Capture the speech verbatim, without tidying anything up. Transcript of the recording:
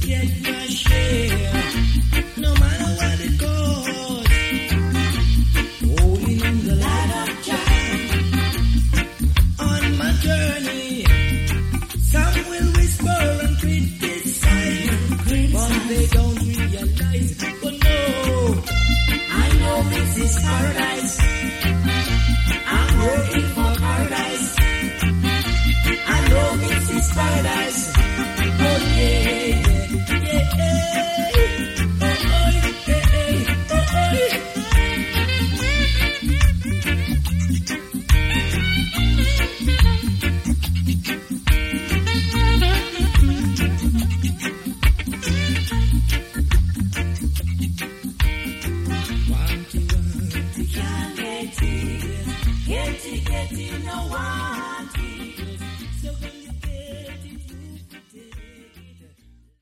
get my share, no matter what it costs. Holding on the light of Jah on my journey. Some will whisper and criticize, but they don't realize. But no, I know this is paradise.